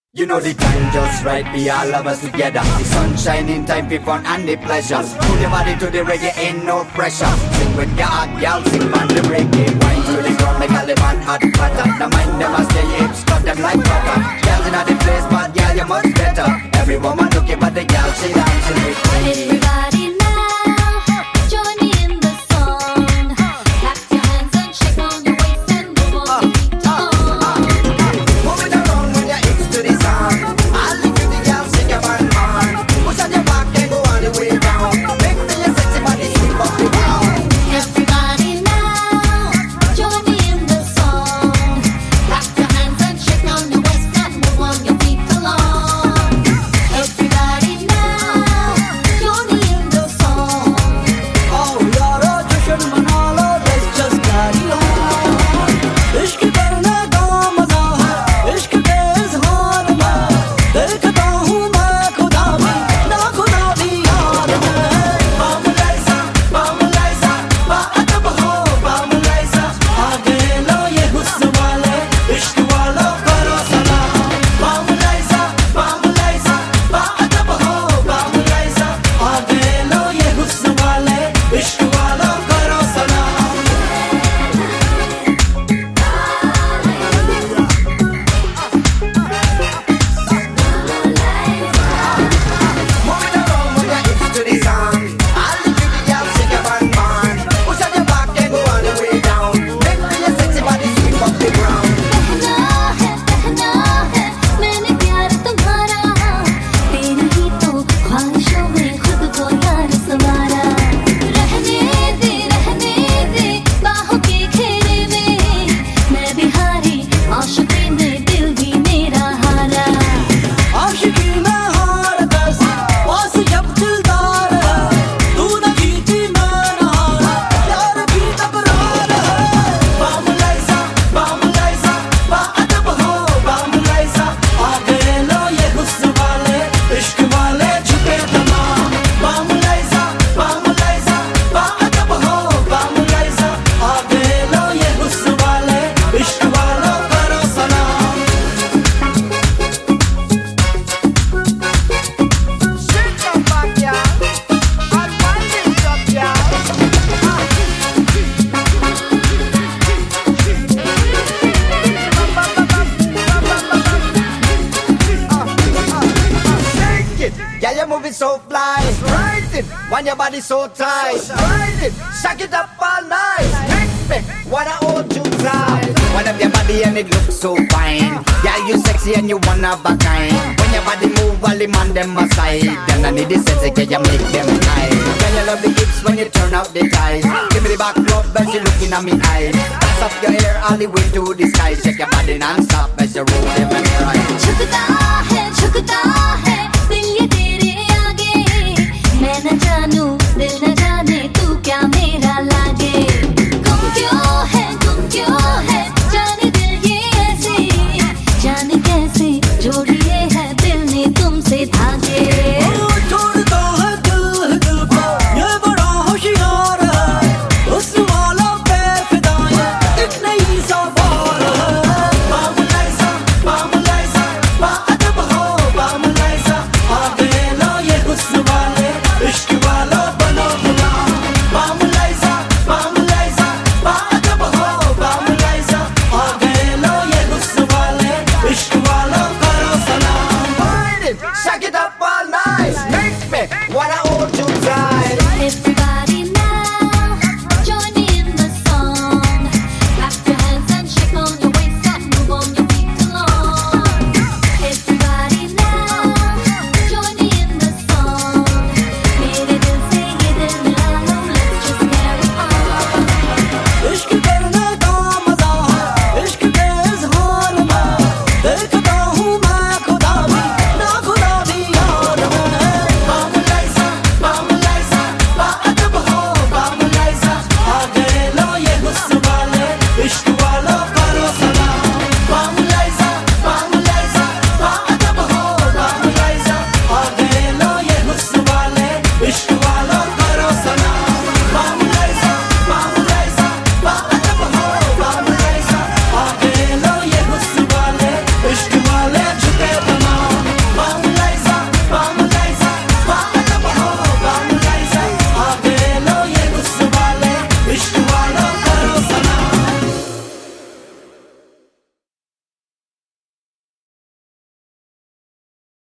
You know the time just right, be all of us together. The sunshine in time for fun and the pleasures. Move your body to the reggae, ain't no pressure. Sing with your hot gal, sing on the reggae. Wine to the ground, make all the man hot butter. The mind them a stay hips, cut them like butter. Girls in the place, but girl you much better. Every woman looking but the girl, she dancing with me. Everybody now, join me in the song. Clap your hands and shake on your waist and move on your feet along. Move it around when you're hips to the song. All the pretty girls sing your band on. Push on your back and go all the way down. Make me your sexy body sweep up the ground. Everybody now, join me in the song. Clap your hands and shake on your waist and move on your feet along. Everybody now, join me in the song. आओ यारो जश्न मना लो, let's just carry on. इश्क करने का मजा है, इश्क के इज़हार में देखता हूँ मैं खुदा भी, ना खुदा भी यार में. बामुलाइज़ा, बामुलाइज़ा, बाअदब हो बामुलाइज़ा. आगे लो ये हुस्न वाले, इश्क वालों करो सलाम. बामुलाइज़ा, बामुलाइज़ा, बाअदब हो बामुलाइज़ा. आगे लो ये हुस्न वाले, इश्क वालों करो सलाम. Move it around when you're hips to the song. All the pretty girls sing your band on. Push on your back and go all the way down. Make me your sexy body sweep up the ground. कहना है मैंने प्यार तुम्हारा, तेरी ही तो ख्वाहिशों में खुद को यार संवारा. रहने दे बाहों के घेरे में, मैं भी हारी आशिकी में दिल भी मेरा हारा. आशिकी में हार बस पास जब दिलदार है, तू न जीती मैं न हारा, प्यार की तकरार है. बामुलाइज़ा, बामुलाइज़ा, बाअदब हो बामुलाइज़ा. आगे लो ये हुस्न वाले, इश्क वाले झुके तमाम. बामुलाइज़ा, बामुलाइज़ा, बाअदब हो बामुलाइज़ा. आगे लो ये हुस्न वाले, इश्क वालों करो सलाम. Shake your back, y'all. And wind it up, y'all. Shake it, yeah, you move it so fly. Ride it, when your body so tight. Ride it, shake it up all night. Make me wanna hold you tight. Wind up your body and it looks so fine. Yeah, you sexy and you one of a kind. When your body move, all the man them aside. Then I need the sense that you make them high. Then you love the hips when you turn out the ties. Give me the back rub as you looking at me eyes. Pass up your hair all the way to the sky. Shake your body non-stop as you roll them and ride. झुकता है दिल ये तेरे आगे, मैं न जानू